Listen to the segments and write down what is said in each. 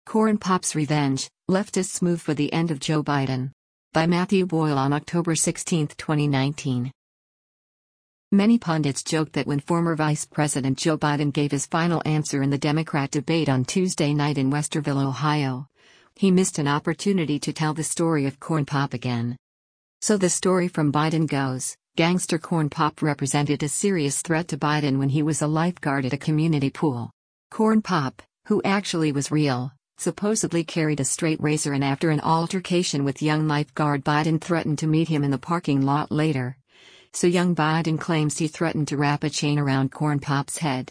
Corn Pop's Revenge, Leftists Move for the End of Joe Biden. By Matthew Boyle on October 16, 2019. Many pundits joked that when former Vice President Joe Biden gave his final answer in the Democrat debate on Tuesday night in Westerville, Ohio, he missed an opportunity to tell the story of Corn Pop again. So the story from Biden goes, gangster Corn Pop represented a serious threat to Biden when he was a lifeguard at a community pool. Corn Pop, who actually was real, supposedly carried a straight razor, and after an altercation with young lifeguard Biden threatened to meet him in the parking lot later. So young Biden claims he threatened to wrap a chain around Corn Pop's head.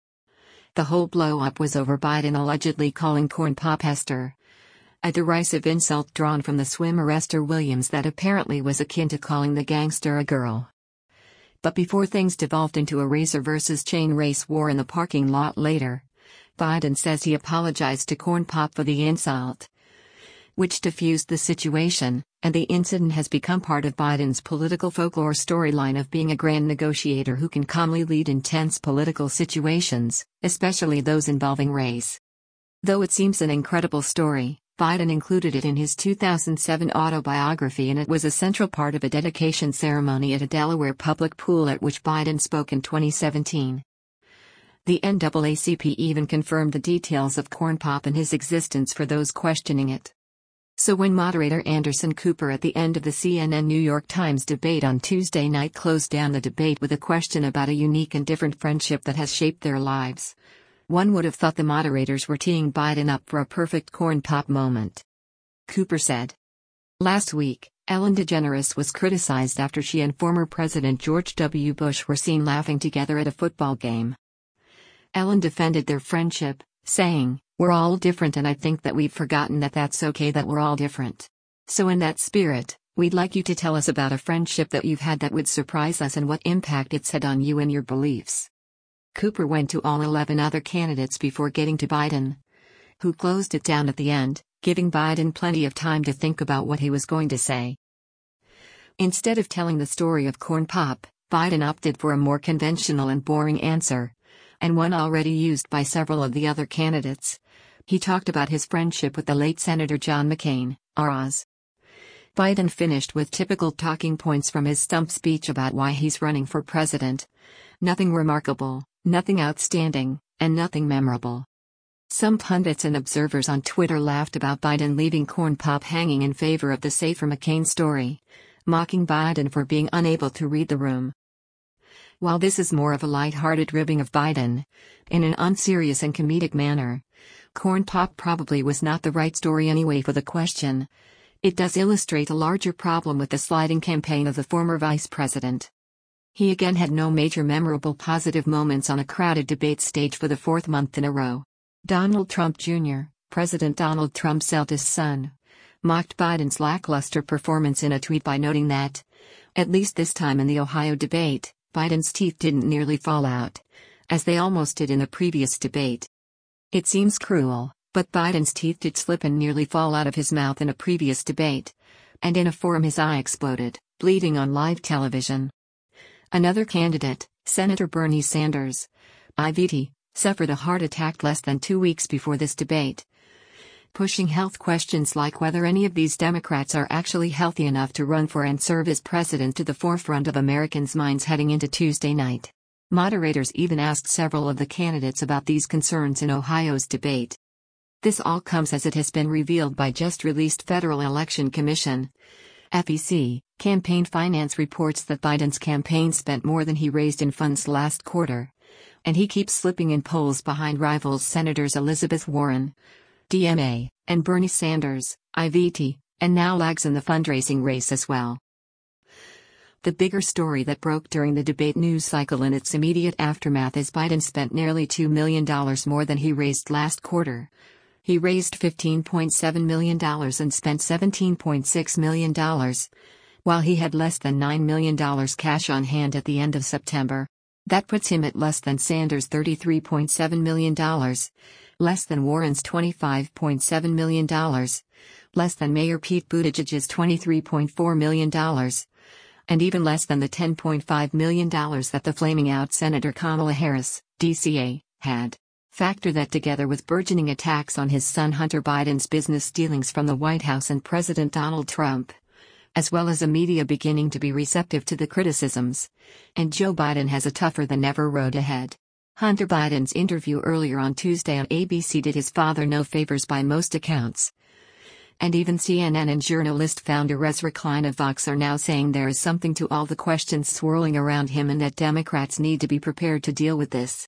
The whole blow-up was over Biden allegedly calling Corn Pop Hester, a derisive insult drawn from the swimmer Esther Williams that apparently was akin to calling the gangster a girl. But before things devolved into a razor versus chain race war in the parking lot later, Biden says he apologized to Corn Pop for the insult, which diffused the situation, and the incident has become part of Biden's political folklore storyline of being a grand negotiator who can calmly lead intense political situations, especially those involving race. Though it seems an incredible story, Biden included it in his 2007 autobiography, and it was a central part of a dedication ceremony at a Delaware public pool at which Biden spoke in 2017. The NAACP even confirmed the details of Corn Pop and his existence for those questioning it. So when moderator Anderson Cooper at the end of the CNN New York Times debate on Tuesday night closed down the debate with a question about a unique and different friendship that has shaped their lives, one would have thought the moderators were teeing Biden up for a perfect Corn Pop moment. Cooper said, "Last week, Ellen DeGeneres was criticized after she and former President George W. Bush were seen laughing together at a football game. Ellen defended their friendship, saying, 'We're all different, and I think that we've forgotten that that's okay, that we're all different. So in that spirit, we'd like you to tell us about a friendship that you've had that would surprise us and what impact it's had on you and your beliefs.'" Cooper went to all 11 other candidates before getting to Biden, who closed it down at the end, giving Biden plenty of time to think about what he was going to say. Instead of telling the story of Corn Pop, Biden opted for a more conventional and boring answer, and one already used by several of the other candidates. He talked about his friendship with the late Senator John McCain, R.I.s. Biden finished with typical talking points from his stump speech about why he's running for president. Nothing remarkable, nothing outstanding, and nothing memorable. Some pundits and observers on Twitter laughed about Biden leaving Corn Pop hanging in favor of the safer McCain story, mocking Biden for being unable to read the room. While this is more of a light-hearted ribbing of Biden, in an unserious and comedic manner, Corn Pop probably was not the right story anyway for the question. It does illustrate a larger problem with the sliding campaign of the former vice president. He again had no major memorable positive moments on a crowded debate stage for the fourth month in a row. Donald Trump Jr., President Donald Trump's eldest son, mocked Biden's lackluster performance in a tweet by noting that, at least this time in the Ohio debate, Biden's teeth didn't nearly fall out, as they almost did in the previous debate. It seems cruel, but Biden's teeth did slip and nearly fall out of his mouth in a previous debate, and in a forum his eye exploded, bleeding on live television. Another candidate, Senator Bernie Sanders, IVT, suffered a heart attack less than 2 weeks before this debate, pushing health questions like whether any of these Democrats are actually healthy enough to run for and serve as president to the forefront of Americans' minds heading into Tuesday night. Moderators even asked several of the candidates about these concerns in Ohio's debate. This all comes as it has been revealed by just-released Federal Election Commission (FEC) campaign finance reports that Biden's campaign spent more than he raised in funds last quarter, and he keeps slipping in polls behind rivals Senators Elizabeth Warren, DMA, and Bernie Sanders, IVT, and now lags in the fundraising race as well. The bigger story that broke during the debate news cycle in its immediate aftermath is Biden spent nearly $2 million more than he raised last quarter. He raised $15.7 million and spent $17.6 million, while he had less than $9 million cash on hand at the end of September. That puts him at less than Sanders' $33.7 million, less than Warren's $25.7 million, less than Mayor Pete Buttigieg's $23.4 million, and even less than the $10.5 million that the flaming out Senator Kamala Harris, DCA, had. Factor that together with burgeoning attacks on his son Hunter Biden's business dealings from the White House and President Donald Trump, as well as a media beginning to be receptive to the criticisms, and Joe Biden has a tougher-than-ever road ahead. Hunter Biden's interview earlier on Tuesday on ABC did his father no favors by most accounts. And even CNN and journalist founder Ezra Klein of Vox are now saying there is something to all the questions swirling around him and that Democrats need to be prepared to deal with this.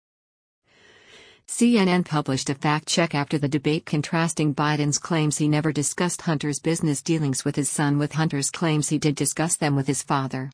CNN published a fact check after the debate contrasting Biden's claims he never discussed Hunter's business dealings with his son with Hunter's claims he did discuss them with his father.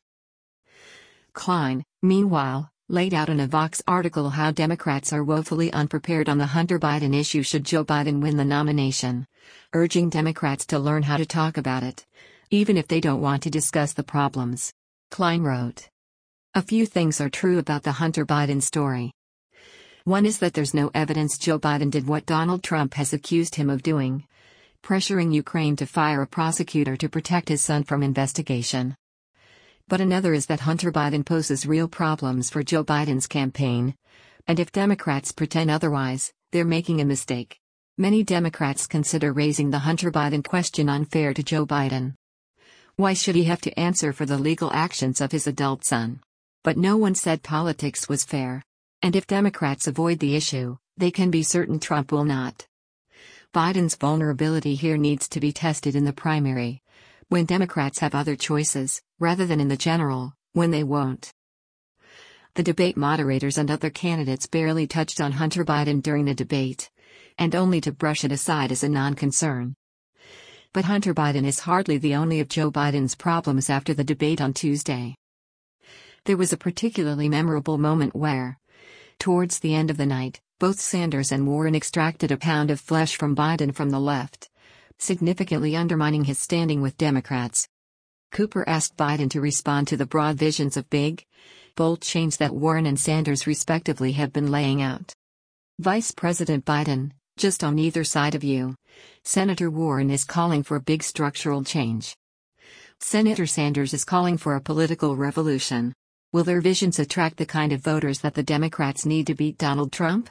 Klein, meanwhile, laid out in a Vox article how Democrats are woefully unprepared on the Hunter Biden issue should Joe Biden win the nomination, urging Democrats to learn how to talk about it, even if they don't want to discuss the problems. Klein wrote, "A few things are true about the Hunter Biden story. One is that there's no evidence Joe Biden did what Donald Trump has accused him of doing, pressuring Ukraine to fire a prosecutor to protect his son from investigation. But another is that Hunter Biden poses real problems for Joe Biden's campaign, and if Democrats pretend otherwise, they're making a mistake. Many Democrats consider raising the Hunter Biden question unfair to Joe Biden. Why should he have to answer for the legal actions of his adult son? But no one said politics was fair. And if Democrats avoid the issue, they can be certain Trump will not. Biden's vulnerability here needs to be tested in the primary, when Democrats have other choices, rather than in the general, when they won't." The debate moderators and other candidates barely touched on Hunter Biden during the debate, and only to brush it aside as a non-concern. But Hunter Biden is hardly the only of Joe Biden's problems after the debate on Tuesday. There was a particularly memorable moment where, towards the end of the night, both Sanders and Warren extracted a pound of flesh from Biden from the left, significantly undermining his standing with Democrats. Cooper asked Biden to respond to the broad visions of big, bold change that Warren and Sanders respectively have been laying out. Vice President Biden, just on either side of you, Senator Warren is calling for big structural change. Senator Sanders is calling for a political revolution. Will their visions attract the kind of voters that the Democrats need to beat Donald Trump?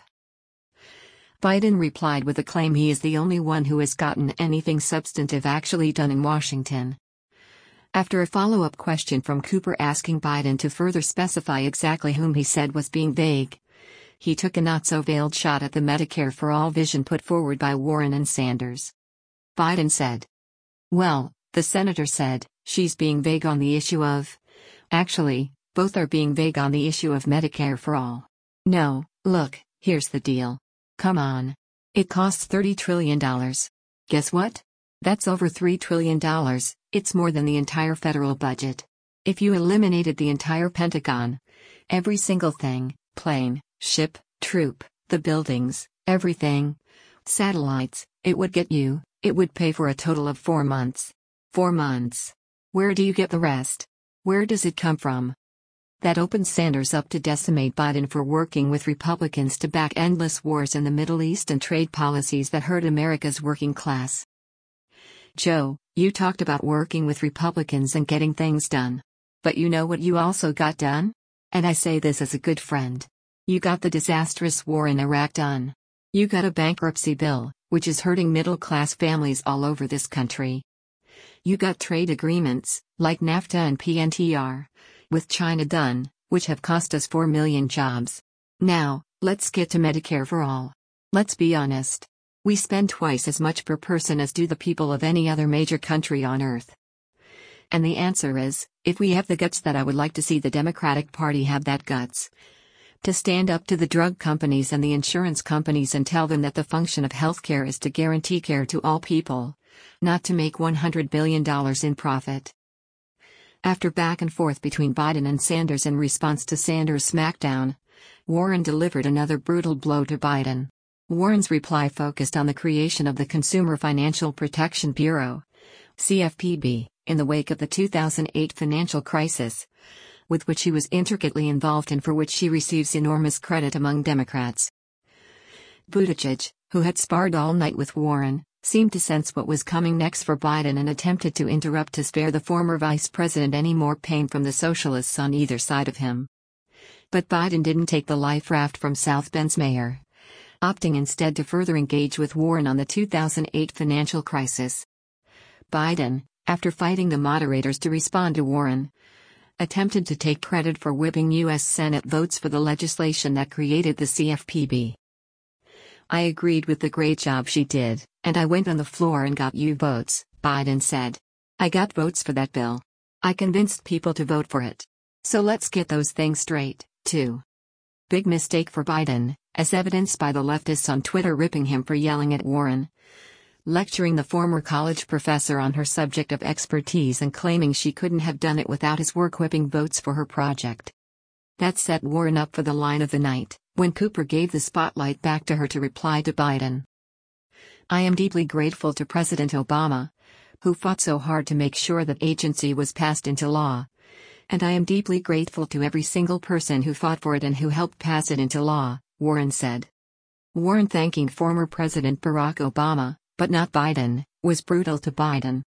Biden replied with a claim he is the only one who has gotten anything substantive actually done in Washington. After a follow-up question from Cooper asking Biden to further specify exactly whom he said was being vague, he took a not-so-veiled shot at the Medicare for All vision put forward by Warren and Sanders. Biden said, "Well, the senator said, she's being vague on the issue of... Actually, both are being vague on the issue of Medicare for All. No, look, here's the deal. Come on. It costs $30 trillion. Guess what? That's over $3 trillion, it's more than the entire federal budget. If you eliminated the entire Pentagon, every single thing, plane, ship, troop, the buildings, everything, satellites, it would pay for a total of 4 months. 4 months. Where do you get the rest? Where does it come from?" That opens Sanders up to decimate Biden for working with Republicans to back endless wars in the Middle East and trade policies that hurt America's working class. "Joe, you talked about working with Republicans and getting things done. But you know what you also got done? And I say this as a good friend. You got the disastrous war in Iraq done. You got a bankruptcy bill, which is hurting middle-class families all over this country. You got trade agreements, like NAFTA and PNTR, with China done, which have cost us 4 million jobs. Now, let's get to Medicare for All. Let's be honest. We spend twice as much per person as do the people of any other major country on earth. And the answer is, if we have the guts that I would like to see the Democratic Party have that guts, to stand up to the drug companies and the insurance companies and tell them that the function of healthcare is to guarantee care to all people, not to make $100 billion in profit." After back and forth between Biden and Sanders in response to Sanders' smackdown, Warren delivered another brutal blow to Biden. Warren's reply focused on the creation of the Consumer Financial Protection Bureau, CFPB, in the wake of the 2008 financial crisis, with which he was intricately involved and for which she receives enormous credit among Democrats. Buttigieg, who had sparred all night with Warren, seemed to sense what was coming next for Biden and attempted to interrupt to spare the former vice president any more pain from the socialists on either side of him. But Biden didn't take the life raft from South Bend's mayor, opting instead to further engage with Warren on the 2008 financial crisis. Biden, after fighting the moderators to respond to Warren, attempted to take credit for whipping U.S. Senate votes for the legislation that created the CFPB. "I agreed with the great job she did, and I went on the floor and got you votes," Biden said. "I got votes for that bill. I convinced people to vote for it. So let's get those things straight, too." Big mistake for Biden, as evidenced by the leftists on Twitter ripping him for yelling at Warren, lecturing the former college professor on her subject of expertise and claiming she couldn't have done it without his work whipping votes for her project. That set Warren up for the line of the night, when Cooper gave the spotlight back to her to reply to Biden. "I am deeply grateful to President Obama, who fought so hard to make sure that agency was passed into law. And I am deeply grateful to every single person who fought for it and who helped pass it into law," Warren said. Warren thanking former President Barack Obama, but not Biden, was brutal to Biden.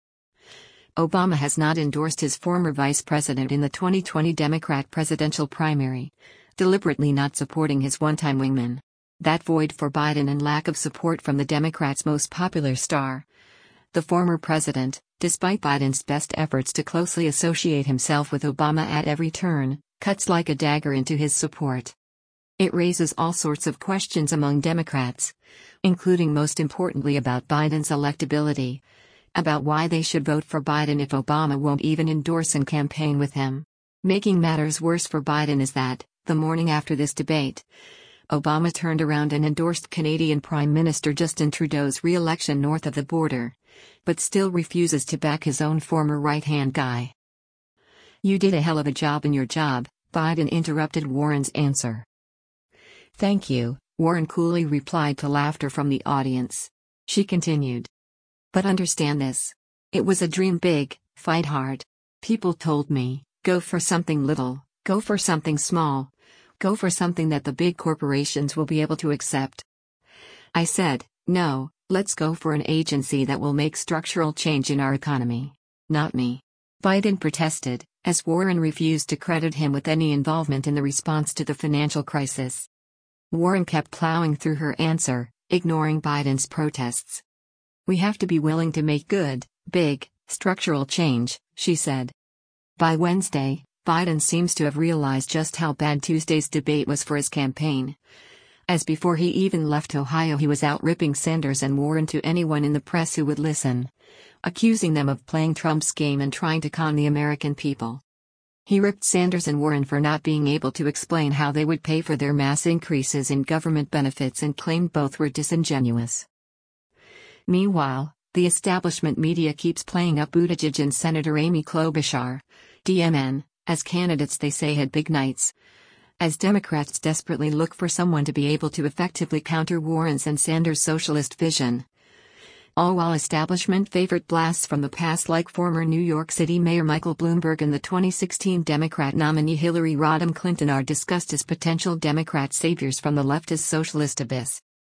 Obama has not endorsed his former vice president in the 2020 Democrat presidential primary, deliberately not supporting his one-time wingman. That void for Biden and lack of support from the Democrats' most popular star, the former president, despite Biden's best efforts to closely associate himself with Obama at every turn, cuts like a dagger into his support. It raises all sorts of questions among Democrats, including most importantly about Biden's electability, about why they should vote for Biden if Obama won't even endorse and campaign with him. Making matters worse for Biden is that, the morning after this debate, Obama turned around and endorsed Canadian Prime Minister Justin Trudeau's re-election north of the border, but still refuses to back his own former right-hand guy. "You did a hell of a job in your job," Biden interrupted Warren's answer. "Thank you," Warren coolly replied to laughter from the audience. She continued. "But understand this. It was a dream big, fight hard. People told me, go for something little, go for something small, go for something that the big corporations will be able to accept. I said, no, let's go for an agency that will make structural change in our economy. Not me." Biden protested, as Warren refused to credit him with any involvement in the response to the financial crisis. Warren kept plowing through her answer, ignoring Biden's protests. "We have to be willing to make good, big, structural change," she said. By Wednesday, Biden seems to have realized just how bad Tuesday's debate was for his campaign. As before he even left Ohio, he was out ripping Sanders and Warren to anyone in the press who would listen, accusing them of playing Trump's game and trying to con the American people. He ripped Sanders and Warren for not being able to explain how they would pay for their mass increases in government benefits and claimed both were disingenuous. Meanwhile, the establishment media keeps playing up Buttigieg and Senator Amy Klobuchar, DMN, as candidates they say had big nights, as Democrats desperately look for someone to be able to effectively counter Warren's and Sanders' socialist vision. All while establishment favorite blasts from the past like former New York City Mayor Michael Bloomberg and the 2016 Democrat nominee Hillary Rodham Clinton are discussed as potential Democrat saviors from the leftist socialist abyss.